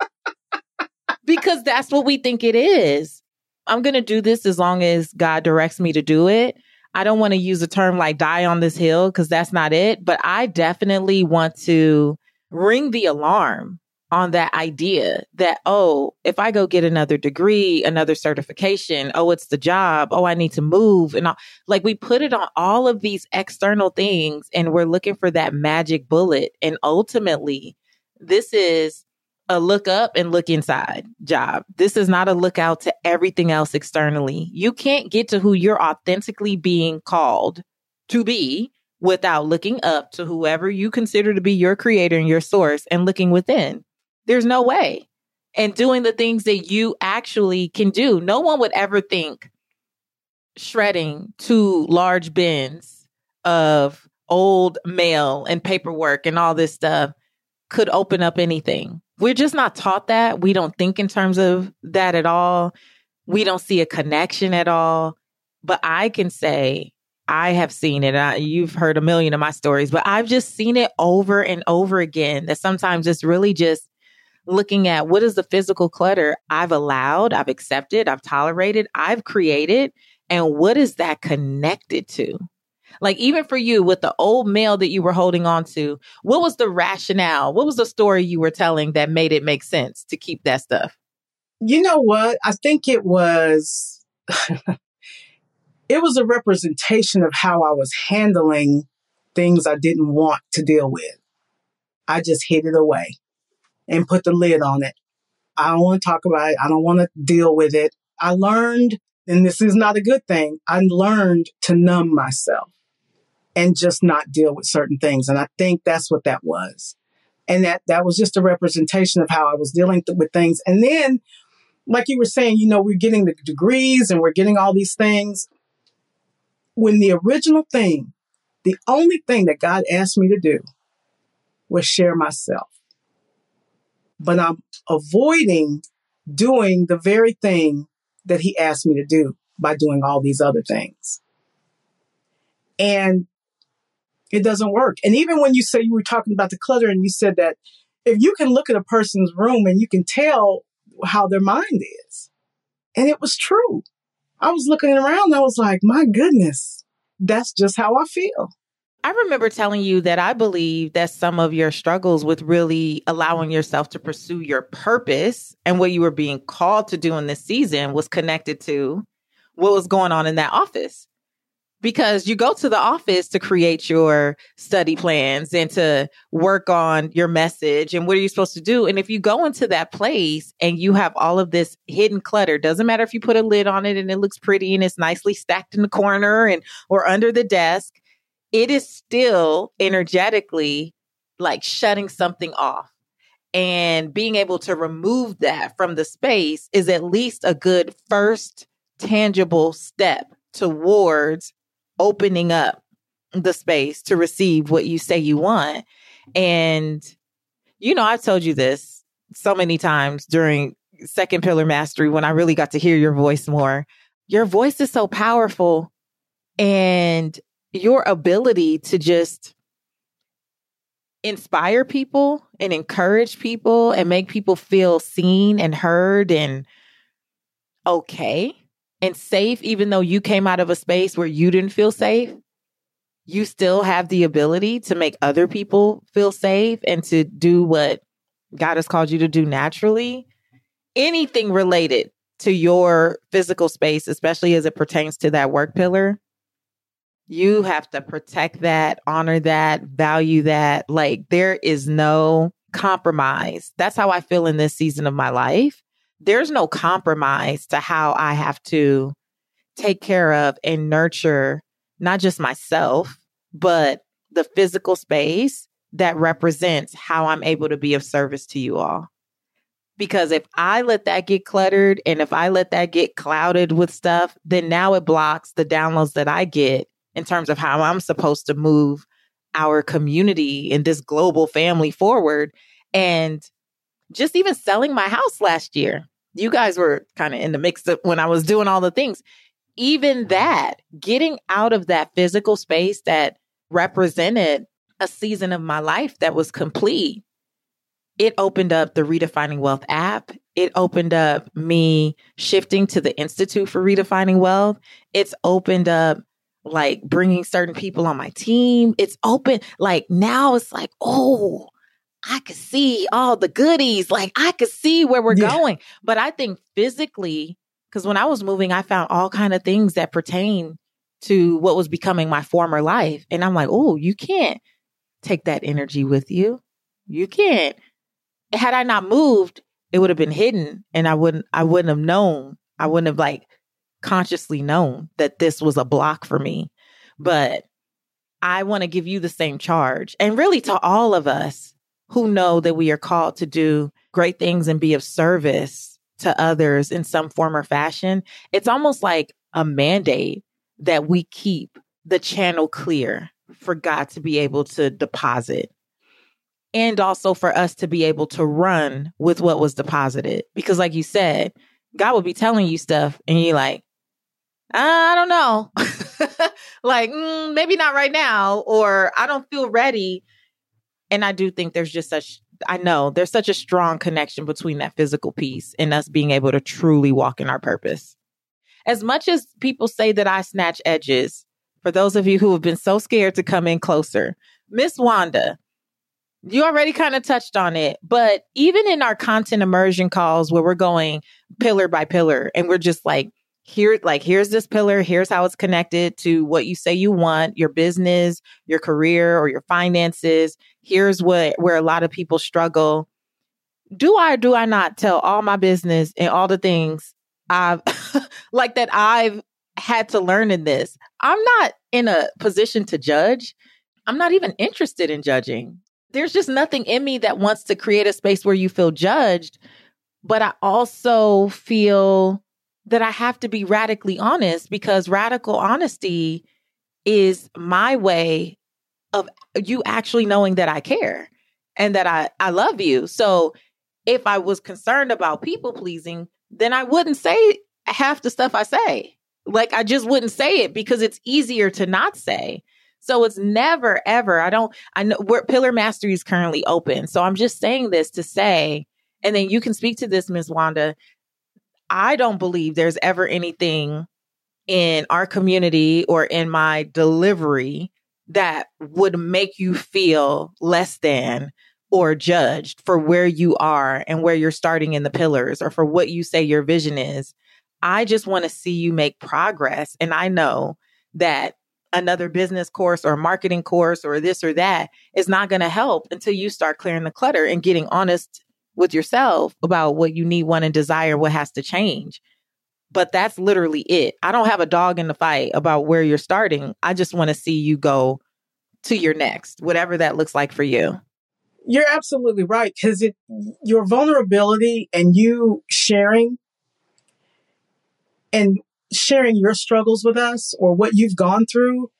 Because that's what we think it is. I'm going to do this as long as God directs me to do it. I don't want to use a term like die on this hill because that's not it. But I definitely want to ring the alarm on that idea that, oh, if I go get another degree, another certification, oh, it's the job. Oh, I need to move. And all, like we put it on all of these external things and we're looking for that magic bullet. And ultimately, this is a look up and look inside job. This is not a look out to everything else externally. You can't get to who you're authentically being called to be without looking up to whoever you consider to be your creator and your source and looking within. There's no way. And doing the things that you actually can do. No one would ever think shredding two large bins of old mail and paperwork and all this stuff could open up anything. We're just not taught that. We don't think in terms of that at all. We don't see a connection at all. But I can say, I have seen it. I, you've heard a million of my stories, but I've just seen it over and over again that sometimes it's really just looking at what is the physical clutter I've allowed, I've accepted, I've tolerated, I've created, and what is that connected to? Like even for you with the old mail that you were holding on to, what was the rationale? What was the story you were telling that made it make sense to keep that stuff? You know what? I think it was... It was a representation of how I was handling things I didn't want to deal with. I just hid it away and put the lid on it. I don't want to talk about it. I don't want to deal with it. I learned, and this is not a good thing, I learned to numb myself and just not deal with certain things. And I think that's what that was. And that, that was just a representation of how I was dealing th- with things. And then, like you were saying, you know, we're getting the degrees and we're getting all these things. when the original thing, the only thing that God asked me to do was share myself. But I'm avoiding doing the very thing that he asked me to do by doing all these other things. And it doesn't work. And even when you say you were talking about the clutter and you said that if you can look at a person's room and you can tell how their mind is. And it was true. I was looking around and I was like, my goodness, that's just how I feel. I remember telling you that I believe that some of your struggles with really allowing yourself to pursue your purpose and what you were being called to do in this season was connected to what was going on in that office. Because you go to the office to create your study plans and to work on your message and what are you supposed to do? And if you go into that place and you have all of this hidden clutter, doesn't matter if you put a lid on it and it looks pretty and it's nicely stacked in the corner and or under the desk, it is still energetically like shutting something off. And being able to remove that from the space is at least a good first tangible step towards opening up the space to receive what you say you want. And, you know, I've told you this so many times during Second Pillar Mastery when I really got to hear your voice more. Your voice is so powerful, and your ability to just inspire people and encourage people and make people feel seen and heard and okay and safe, even though you came out of a space where you didn't feel safe, you still have the ability to make other people feel safe and to do what God has called you to do naturally. Anything related to your physical space, especially as it pertains to that work pillar, you have to protect that, honor that, value that. Like, there is no compromise. That's how I feel in this season of my life. There's no compromise to how I have to take care of and nurture not just myself, but the physical space that represents how I'm able to be of service to you all. Because if I let that get cluttered and if I let that get clouded with stuff, then now it blocks the downloads that I get in terms of how I'm supposed to move our community and this global family forward. And just even selling my house last year, you guys were kind of in the mix of when I was doing all the things. Even that, getting out of that physical space that represented a season of my life that was complete, it opened up the Redefining Wealth app. It opened up me shifting to the Institute for Redefining Wealth. It's opened up like bringing certain people on my team. It's open. Like now it's like, oh, I could see all the goodies. Like I could see where we're yeah. going. But I think physically, because when I was moving, I found all kind of things that pertain to what was becoming my former life. And I'm like, oh, you can't take that energy with you. You can't. Had I not moved, it would have been hidden and I wouldn't, I wouldn't have known. I wouldn't have like consciously known that this was a block for me. But I want to give you the same charge. And really to all of us who know that we are called to do great things and be of service to others in some form or fashion. It's almost like a mandate that we keep the channel clear for God to be able to deposit. And also for us to be able to run with what was deposited. Because like you said, God will be telling you stuff and you're like, I don't know. like, mm, maybe not right now, or I don't feel ready. And I do think there's just such, I know there's such a strong connection between that physical piece and us being able to truly walk in our purpose. As much as people say that I snatch edges, for those of you who have been so scared to come in closer, Miss Wanda, you already kind of touched on it, but even in our content immersion calls where we're going pillar by pillar and we're just like, here, like, here's this pillar, here's how it's connected to what you say you want, your business, your career, or your finances. Here's what, where a lot of people struggle. Do I, do I not tell all my business and all the things I've like that I've had to learn in this? I'm not in a position to judge. I'm not even interested in judging. There's just nothing in me that wants to create a space where you feel judged. But I also feel that I have to be radically honest, because radical honesty is my way of you actually knowing that I care and that I, I love you. So if I was concerned about people pleasing, then I wouldn't say half the stuff I say. Like, I just wouldn't say it because it's easier to not say. So it's never, ever, I don't, I know where Pillar Mastery is currently open. So I'm just saying this to say, and then you can speak to this, Miz Wanda. I don't believe there's ever anything in our community or in my delivery that would make you feel less than or judged for where you are and where you're starting in the pillars or for what you say your vision is. I just want to see you make progress. And I know that another business course or marketing course or this or that is not going to help until you start clearing the clutter and getting honest with yourself about what you need, want, and desire, what has to change. But that's literally it. I don't have a dog in the fight about where you're starting. I just want to see you go to your next, whatever that looks like for you. You're absolutely right. Because it, your vulnerability and you sharing and sharing your struggles with us or what you've gone through,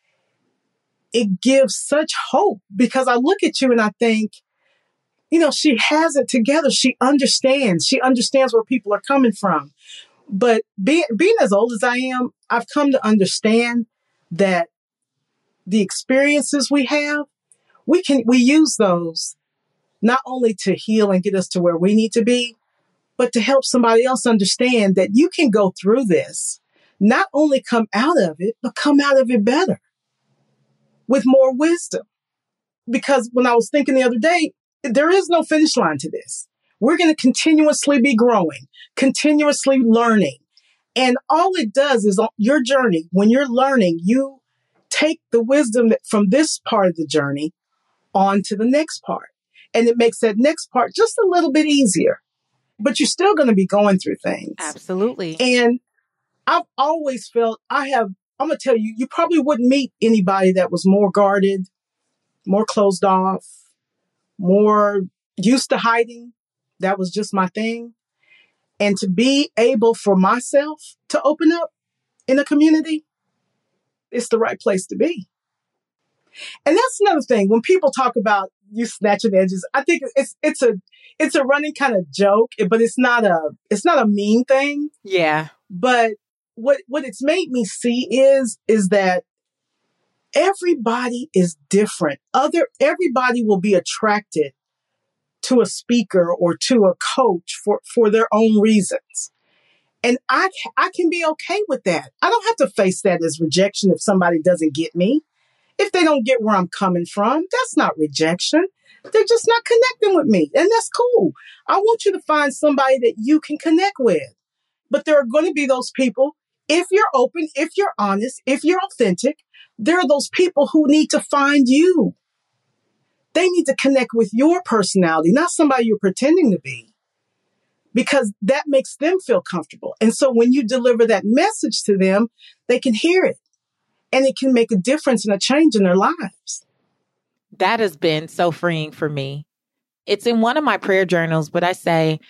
it gives such hope because I look at you and I think, you know, she has it together. She understands. She understands where people are coming from. But being, being as old as I am, I've come to understand that the experiences we have, we can, we use those not only to heal and get us to where we need to be, but to help somebody else understand that you can go through this, not only come out of it, but come out of it better with more wisdom. Because when I was thinking the other day, there is no finish line to this. We're going to continuously be growing, continuously learning. And all it does is on your journey, when you're learning, you take the wisdom from this part of the journey on to the next part. And it makes that next part just a little bit easier. But you're still going to be going through things. Absolutely. And I've always felt I have, I'm going to tell you, you probably wouldn't meet anybody that was more guarded, more closed off, more used to hiding. That was just my thing. And to be able for myself to open up in a community, it's the right place to be. And that's another thing. When people talk about you snatching edges, I think it's it's a it's a running kind of joke, but it's not a it's not a mean thing. Yeah. But what what it's made me see is is that everybody is different. Other everybody will be attracted to a speaker or to a coach for, for their own reasons. And I, I can be okay with that. I don't have to face that as rejection if somebody doesn't get me. If they don't get where I'm coming from, that's not rejection. They're just not connecting with me. And that's cool. I want you to find somebody that you can connect with. But there are going to be those people, if you're open, if you're honest, if you're authentic, there are those people who need to find you. They need to connect with your personality, not somebody you're pretending to be, because that makes them feel comfortable. And so when you deliver that message to them, they can hear it and it can make a difference and a change in their lives. That has been so freeing for me. It's in one of my prayer journals, but I say,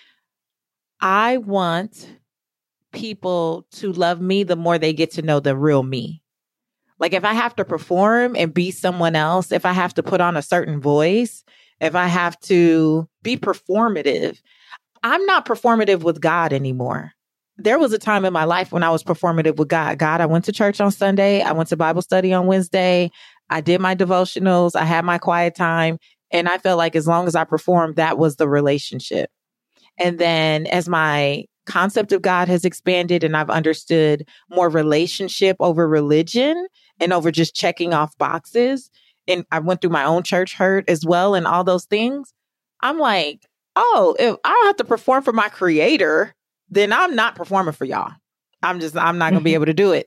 I want people to love me the more they get to know the real me. Like if I have to perform and be someone else, if I have to put on a certain voice, if I have to be performative, I'm not performative with God anymore. There was a time in my life when I was performative with God. God, I went to church on Sunday. I went to Bible study on Wednesday. I did my devotionals. I had my quiet time. And I felt like as long as I performed, that was the relationship. And then as my concept of God has expanded and I've understood more relationship over religion and over just checking off boxes, and I went through my own church hurt as well and all those things, I'm like, oh, if I don't have to perform for my creator, then I'm not performing for y'all. I'm just, I'm not going to be able to do it.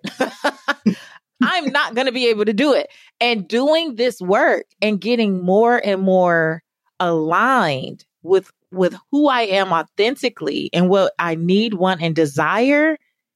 I'm not going to be able to do it. And doing this work and getting more and more aligned with, with who I am authentically and what I need, want, and desire,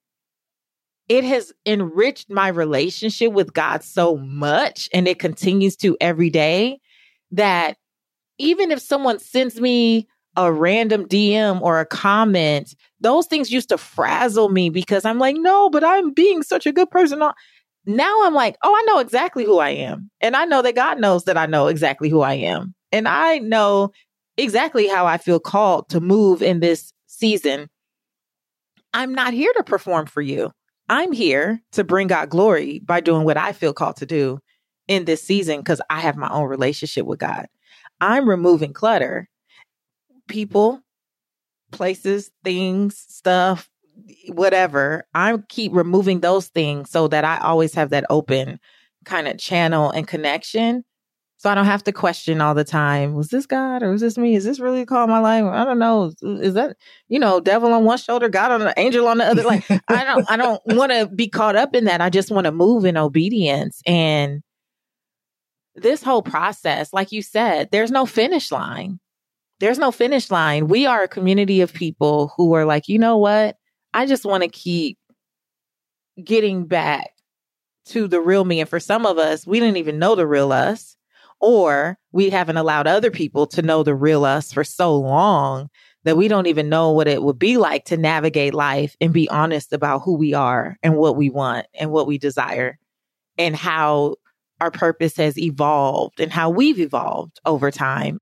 it has enriched my relationship with God so much, and it continues to every day, that even if someone sends me a random D M or a comment, those things used to frazzle me because I'm like, no, but I'm being such a good person. now I'm like, oh, I know exactly who I am. And I know that God knows that I know exactly who I am. And I know exactly how I feel called to move in this season. I'm not here to perform for you. I'm here to bring God glory by doing what I feel called to do in this season because I have my own relationship with God. I'm removing clutter, people, places, things, stuff, whatever. I keep removing those things so that I always have that open kind of channel and connection. So I don't have to question all the time, was this God or was this me? Is this really a call in my life? I don't know. Is that, you know, devil on one shoulder, God on the angel on the other? Like, I don't, I don't want to be caught up in that. I just want to move in obedience. And this whole process, like you said, there's no finish line. There's no finish line. We are a community of people who are like, you know what? I just want to keep getting back to the real me. And for some of us, we didn't even know the real us. Or we haven't allowed other people to know the real us for so long that we don't even know what it would be like to navigate life and be honest about who we are and what we want and what we desire and how our purpose has evolved and how we've evolved over time.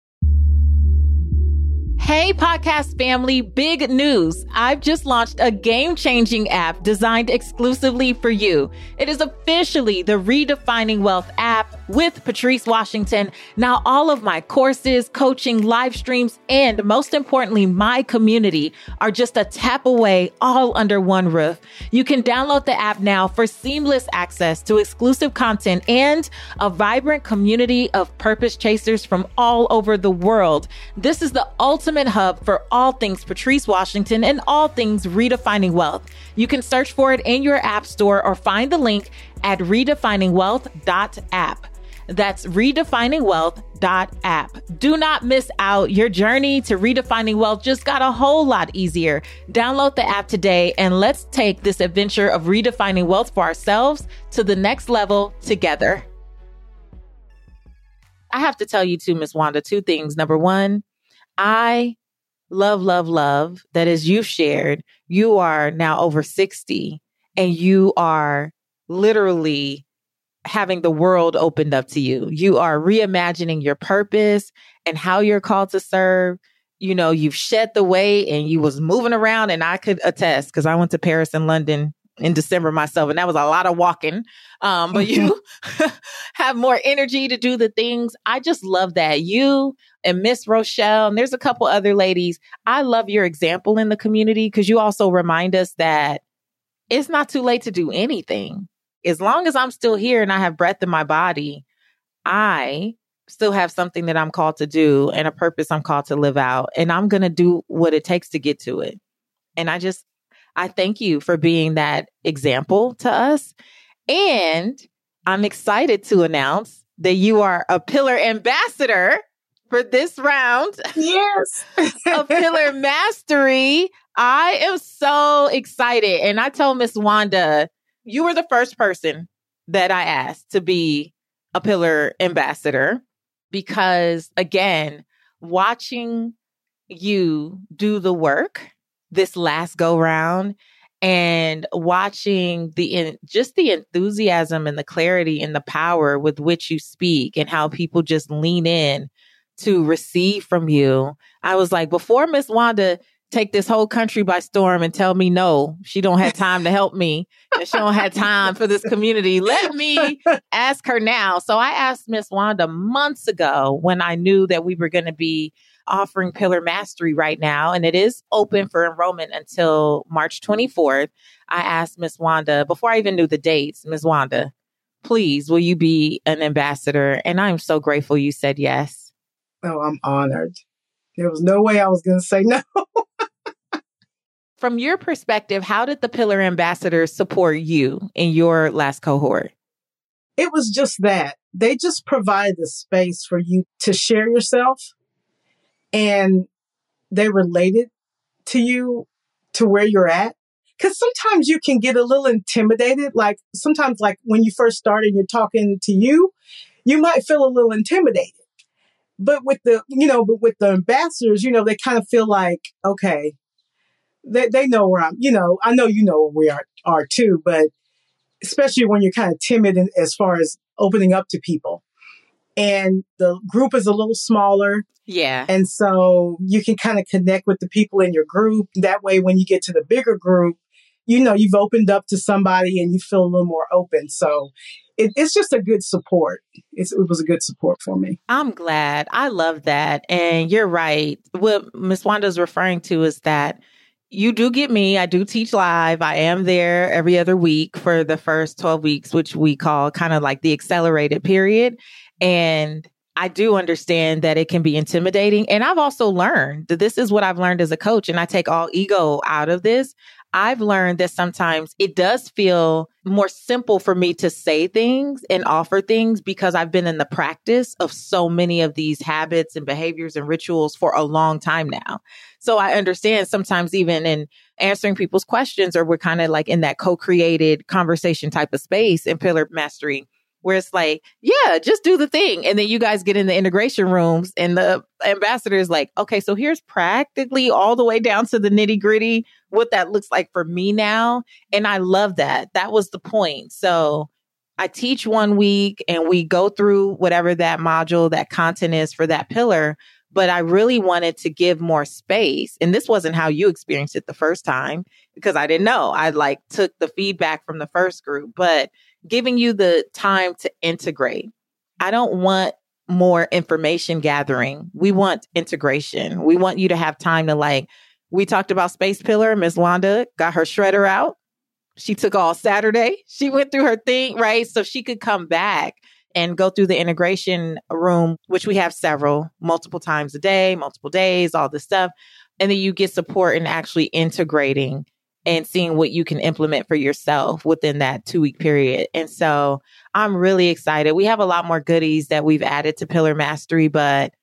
Hey, podcast family, big news. I've just launched a game-changing app designed exclusively for you. It is officially the Redefining Wealth app with Patrice Washington. Now, all of my courses, coaching, live streams, and most importantly, my community are just a tap away, all under one roof. You can download the app now for seamless access to exclusive content and a vibrant community of purpose chasers from all over the world. This is the ultimate hub for all things Patrice Washington and all things redefining wealth. You can search for it in your app store or find the link at redefining wealth dot app. That's redefining wealth dot app. Do not miss out. Your journey to redefining wealth just got a whole lot easier. Download the app today and let's take this adventure of redefining wealth for ourselves to the next level together. I have to tell you too, Miss Wanda, two things. Number one, I love, love, love that as you've shared, you are now over sixty and you are literally having the world opened up to you. You are reimagining your purpose and how you're called to serve. You know, you've shed the weight and you was moving around, and I could attest because I went to Paris and London in December myself, and that was a lot of walking. Um, but you have more energy to do the things. I just love that. You and Miss Rochelle, and there's a couple other ladies. I love your example in the community because you also remind us that it's not too late to do anything. As long as I'm still here and I have breath in my body, I still have something that I'm called to do and a purpose I'm called to live out. And I'm going to do what it takes to get to it. And I just, I thank you for being that example to us. And I'm excited to announce that you are a Pillar Ambassador for this round. Yes. Of Pillar Mastery. I am so excited. And I told Miss Wanda, you were the first person that I asked to be a Pillar Ambassador because, again, watching you do the work this last go round and watching the in, just the enthusiasm and the clarity and the power with which you speak and how people just lean in to receive from you. I was like, before Miss Wanda take this whole country by storm and tell me no, she don't have time to help me and she don't have time for this community, let me ask her now. So I asked Miss Wanda months ago when I knew that we were going to be offering Pillar Mastery right now, and it is open for enrollment until March twenty-fourth. I asked Miss Wanda, before I even knew the dates, Miss Wanda, please, will you be an ambassador? And I'm so grateful you said yes. Oh, I'm honored. There was no way I was going to say no. From your perspective, how did the Pillar Ambassadors support you in your last cohort? It was just that. They just provide the space for you to share yourself, and they related to you to where you're at. Because sometimes you can get a little intimidated. Like sometimes, like when you first start and you're talking to you, you might feel a little intimidated. But with the, you know, but with the ambassadors, you know, they kind of feel like, okay, they they know where I'm, you know, I know you know where we are, are too, but especially when you're kind of timid in, as far as opening up to people. And the group is a little smaller. Yeah. And so you can kind of connect with the people in your group. That way, when you get to the bigger group, you know, you've opened up to somebody and you feel a little more open. So it, it's just a good support. It's, it was a good support for me. I'm glad. I love that. And you're right. What Miss Wanda's referring to is that you do get me. I do teach live. I am there every other week for the first twelve weeks, which we call kind of like the accelerated period. And I do understand that it can be intimidating. And I've also learned that this is what I've learned as a coach, and I take all ego out of this. I've learned that sometimes it does feel more simple for me to say things and offer things because I've been in the practice of so many of these habits and behaviors and rituals for a long time now. So I understand sometimes even in answering people's questions, or we're kind of like in that co-created conversation type of space in Pillar Mastery, where it's like, yeah, just do the thing. And then you guys get in the integration rooms and the ambassador is like, okay, so here's practically all the way down to the nitty gritty, what that looks like for me now. And I love that. That was the point. So I teach one week and we go through whatever that module, that content is for that pillar. But I really wanted to give more space. And this wasn't how you experienced it the first time, because I didn't know. I like took the feedback from the first group, but giving you the time to integrate. I don't want more information gathering. We want integration. We want you to have time to, like, we talked about Space Pillar. Miz Wanda got her shredder out. She took all Saturday. She went through her thing, right? So she could come back and go through the integration room, which we have several, multiple times a day, multiple days, all this stuff. And then you get support in actually integrating and seeing what you can implement for yourself within that two week period. And so I'm really excited. We have a lot more goodies that we've added to Pillar Mastery, but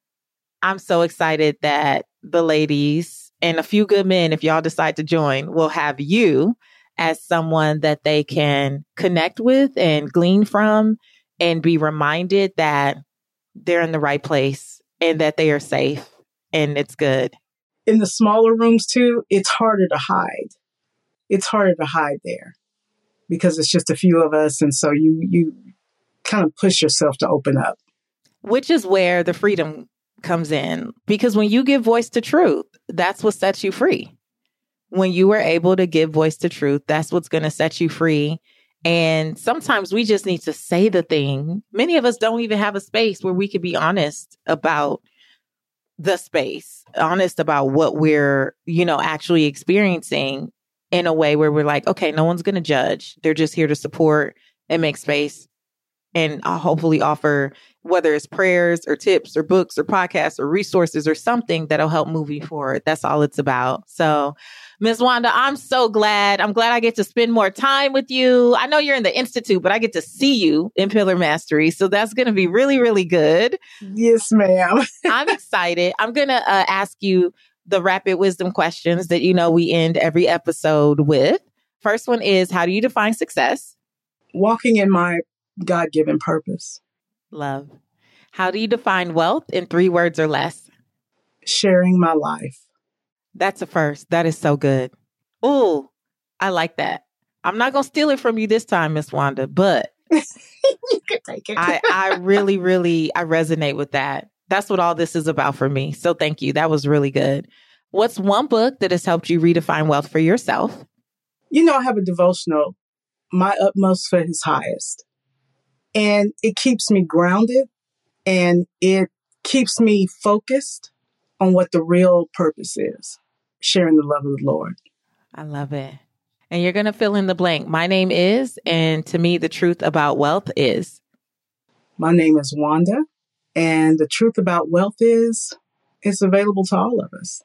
I'm so excited that the ladies and a few good men, if y'all decide to join, will have you as someone that they can connect with and glean from and be reminded that they're in the right place and that they are safe and it's good. In the smaller rooms too, it's harder to hide. It's harder to hide there because it's just a few of us. And so you, you kind of push yourself to open up. Which is where the freedom comes in, because when you give voice to truth, that's what sets you free. When you are able to give voice to truth, that's what's going to set you free. And sometimes we just need to say the thing. Many of us don't even have a space where we can be honest about the space, honest about what we're, you know, actually experiencing in a way where we're like, okay, no one's going to judge. They're just here to support and make space and uh, hopefully offer, whether it's prayers or tips or books or podcasts or resources or something that'll help move you forward. That's all it's about. So Miz Wanda, I'm so glad. I'm glad I get to spend more time with you. I know you're in the Institute, but I get to see you in Pillar Mastery. So that's going to be really, really good. Yes, ma'am. I'm excited. I'm going to uh, ask you the rapid wisdom questions that, you know, we end every episode with. First one is, how do you define success? Walking in my God-given purpose. Love. How do you define wealth in three words or less? Sharing my life. That's a first. That is so good. Ooh, I like that. I'm not going to steal it from you this time, Miss Wanda, but you can take it. I, I really, really, I resonate with that. That's what all this is about for me. So thank you. That was really good. What's one book that has helped you redefine wealth for yourself? You know, I have a devotional, My Utmost for His Highest. And it keeps me grounded and it keeps me focused on what the real purpose is, sharing the love of the Lord. I love it. And you're going to fill in the blank. My name is, and to me, the truth about wealth is. My name is Wanda, and the truth about wealth is, it's available to all of us.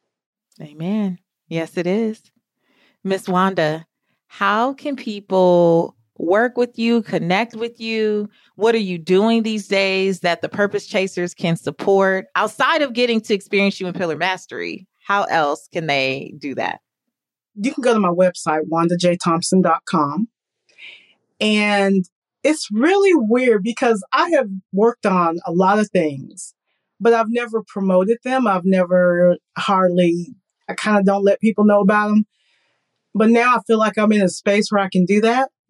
Amen. Yes, it is. Miss Wanda, how can people work with you, connect with you? What are you doing these days that the Purpose Chasers can support outside of getting to experience you in Pillar Mastery? How else can they do that? You can go to my website, wanda j thompson dot com. And it's really weird because I have worked on a lot of things, but I've never promoted them. I've never hardly, I kind of don't let people know about them. But now I feel like I'm in a space where I can do that.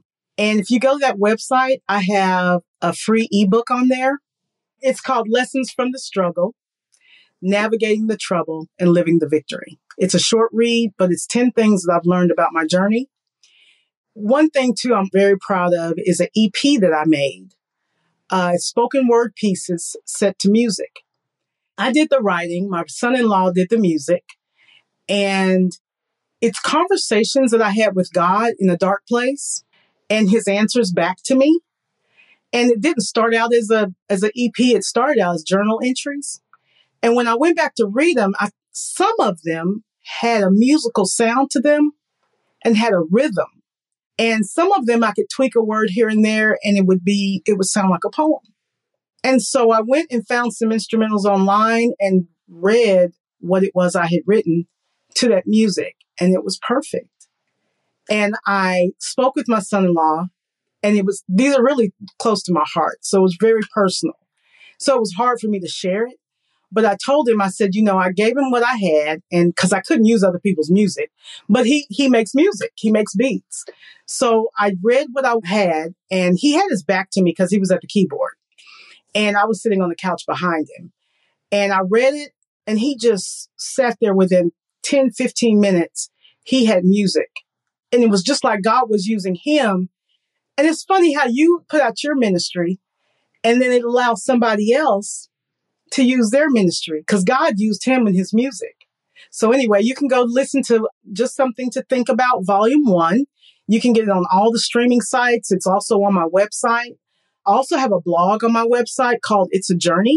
And if you go to that website, I have a free ebook on there. It's called Lessons from the Struggle, Navigating the Trouble and Living the Victory. It's a short read, but it's ten things that I've learned about my journey. One thing, too, I'm very proud of is an E P that I made. Uh, spoken word pieces set to music. I did the writing. My son-in-law did the music. And it's conversations that I had with God in a dark place and his answers back to me. And it didn't start out as a as an E P. It started out as journal entries. And when I went back to read them, I, some of them had a musical sound to them and had a rhythm. And some of them I could tweak a word here and there, and it would be it would sound like a poem. And so I went and found some instrumentals online and read what it was I had written to that music, and it was perfect. And I spoke with my son-in-law. And it was, these are really close to my heart. So it was very personal. So it was hard for me to share it. But I told him, I said, you know, I gave him what I had, and because I couldn't use other people's music, but he, he makes music. He makes beats. So I read what I had, and he had his back to me because he was at the keyboard. And I was sitting on the couch behind him. And I read it, and he just sat there within ten, fifteen minutes. He had music. And it was just like God was using him. And it's funny how you put out your ministry and then it allows somebody else to use their ministry because God used him in his music. So anyway, you can go listen to Just Something to Think About, Volume One. You can get it on all the streaming sites. It's also on my website. I also have a blog on my website called It's a Journey.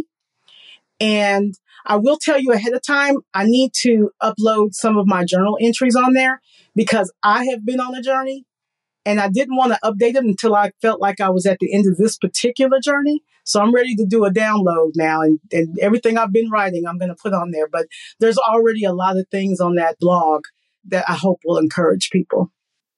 And I will tell you ahead of time, I need to upload some of my journal entries on there because I have been on a journey. And I didn't want to update them until I felt like I was at the end of this particular journey. So I'm ready to do a download now. And, and everything I've been writing, I'm going to put on there. But there's already a lot of things on that blog that I hope will encourage people.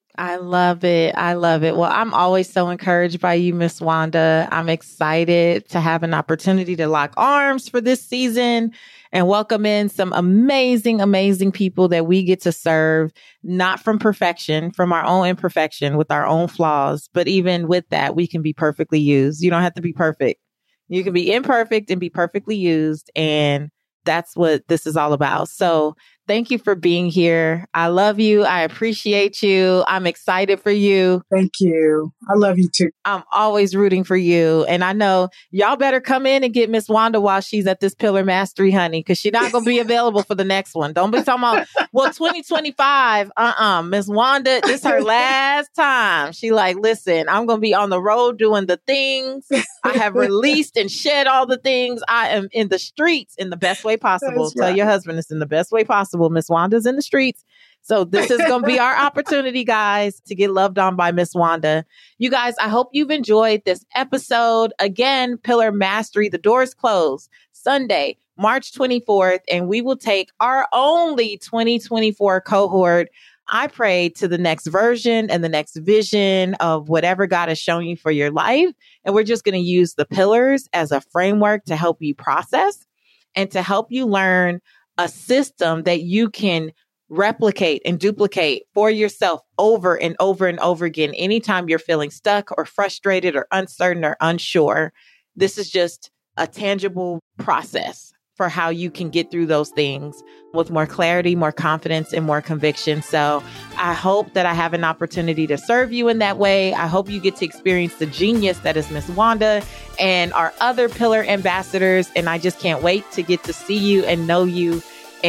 I love it. I love it. Well, I'm always so encouraged by you, Miss Wanda. I'm excited to have an opportunity to lock arms for this season and welcome in some amazing, amazing people that we get to serve, not from perfection, from our own imperfection with our own flaws. But even with that, we can be perfectly used. You don't have to be perfect. You can be imperfect and be perfectly used. And that's what this is all about. So thank you for being here. I love you. I appreciate you. I'm excited for you. Thank you. I love you too. I'm always rooting for you. And I know y'all better come in and get Miss Wanda while she's at this Pillar Mastery, honey, because she's not going to be available for the next one. Don't be talking about, well, twenty twenty-five, uh-uh. Miss Wanda, this is her last time. She like, listen, I'm going to be on the road doing the things. I have released and shed all the things. I am in the streets in the best way possible. That's Tell right. your husband it's in the best way possible. Miss Wanda's in the streets. So this is going to be our opportunity, guys, to get loved on by Miss Wanda. You guys, I hope you've enjoyed this episode. Again, Pillar Mastery, the doors close Sunday, March twenty-fourth, and we will take our only twenty twenty-four cohort, I pray, to the next version and the next vision of whatever God has shown you for your life. And we're just going to use the pillars as a framework to help you process and to help you learn a system that you can replicate and duplicate for yourself over and over and over again. Anytime you're feeling stuck or frustrated or uncertain or unsure, this is just a tangible process for how you can get through those things with more clarity, more confidence, and more conviction. So I hope that I have an opportunity to serve you in that way. I hope you get to experience the genius that is Miss Wanda and our other Pillar ambassadors. And I just can't wait to get to see you and know you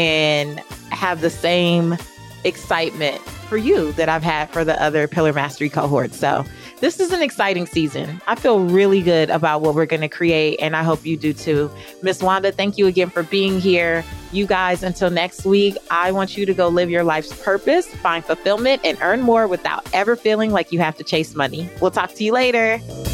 and have the same excitement for you that I've had for the other Pillar Mastery cohorts. So this is an exciting season. I feel really good about what we're going to create, and I hope you do too. Miss Wanda, thank you again for being here. You guys, until next week, I want you to go live your life's purpose, find fulfillment, and earn more without ever feeling like you have to chase money. We'll talk to you later.